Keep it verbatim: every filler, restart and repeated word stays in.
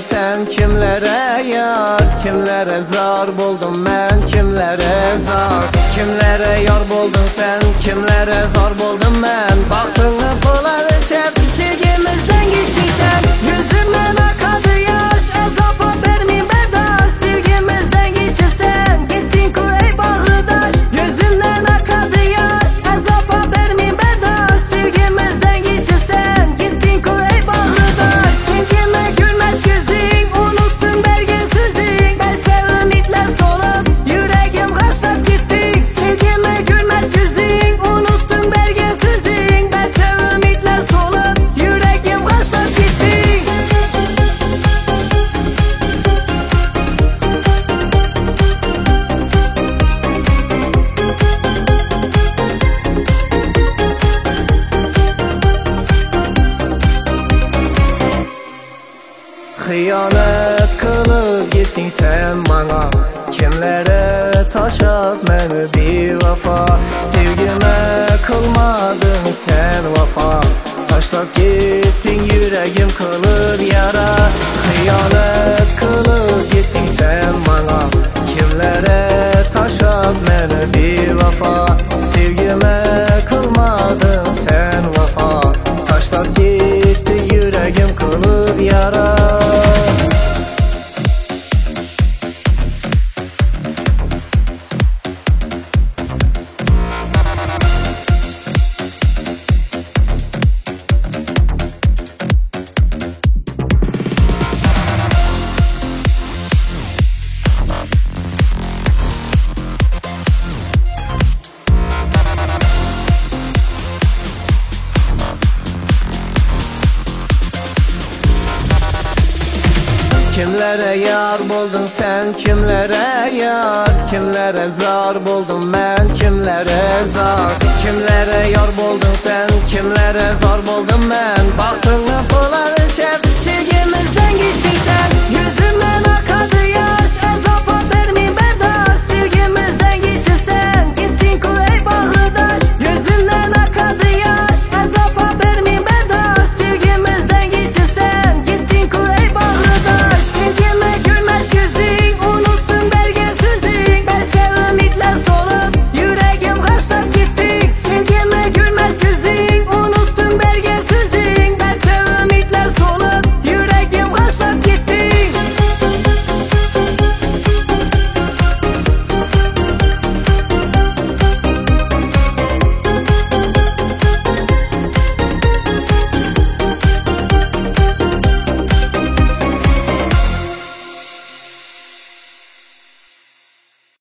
sen, kimlere yar, kimlere zar buldum ben, kimlere zar. Kimlere yar buldun sen, kimlere zar buldum ben. Baktığını pula düşer, sevgimizden geçtin sen. Yüzümden akadı yaş, azapa vermeyeyim berdaş. Sevgimizden geçtin sen, gittin kuvey bağrıdaş. Yüzümden akadı yaş, azapa vermeyeyim berdaş. Sevgimizden geçtin sen, gittin kuvey bağrıdaş. Sevgime gülmez gözün, unuttun belgen sözün. Belki ümitler solup, yüreğim kaçlap gittik. Sevgime gülmez gözün, unuttun belgen sözün. Belki ümitler solup, yüreğim kaçlap gittik. Hıyanet kılıp gittin sen bana, kimlere taşıp beni bir vafa. Sevgime kılmadın sen vafa, taşlap gittin yüreğim kılıp yara. Hıyanet kılıp gittin sen bana, kimlere taşıp beni bir vafa. Sevgime kılmadın sen vafa, taşlap gittin yüreğim kılıp yara. Kimlere yar buldun sen, kimlere yar, kimlere zar buldum ben, kimlere zar. Kimlere yar buldun sen, kimlere zar buldum ben. Baktığını pula